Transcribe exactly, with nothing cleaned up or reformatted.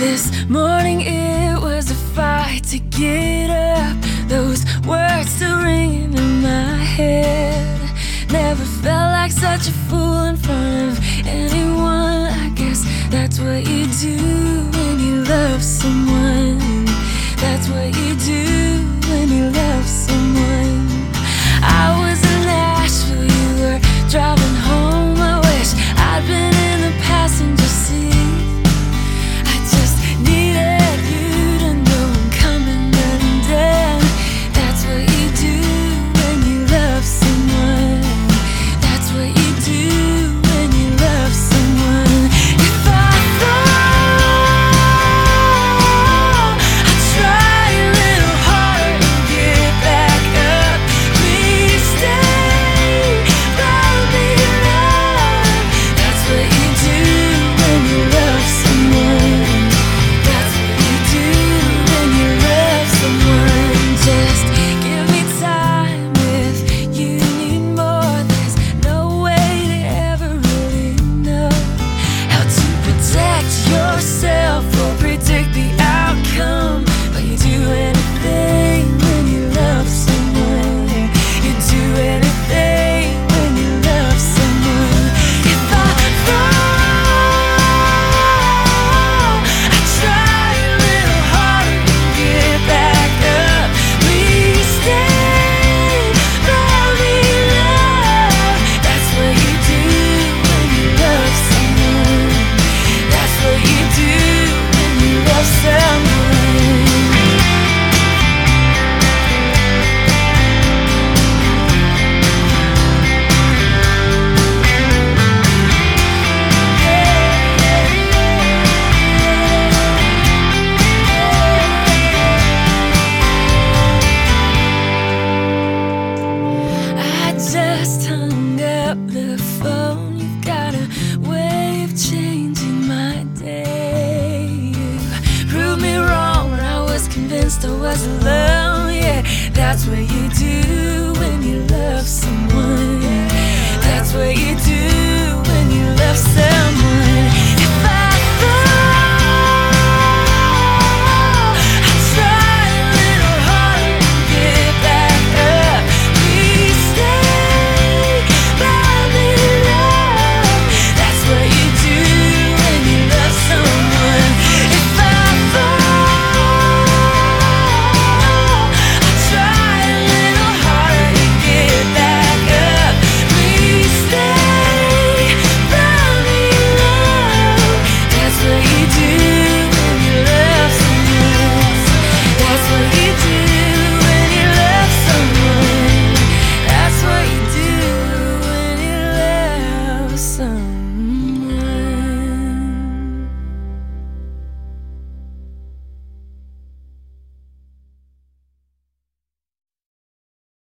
This morning it was a fight to get up. Those words still ringing in my head. Never felt like such a fool in front of anyone. I guess that's what you do when you love someone. That's what you do when you love someone. I was in Nashville, you were driving home. I wish I'd been in the passenger seat. I just needed you to know I'm coming undone. That's what you do when you love someone. That's what you do when you love someone. If I fall, I try a little harder to get back up. Please stay, love me, love. That's what you do when you love someone. That's what you do when you love someone. Just give me time. If you need more, there's no way to ever really know how to protect yourself or predict the outcome. But you do anything when you love someone. You do anything when you love someone. If I fall, I try a little harder to get back up. Please stay, love me, love. That's what you do when you love someone. That's what you do when you love someone. I just hung up the phone. You've got a way of changing my day. You proved me wrong when I was convinced I was alone. Yeah, that's what you do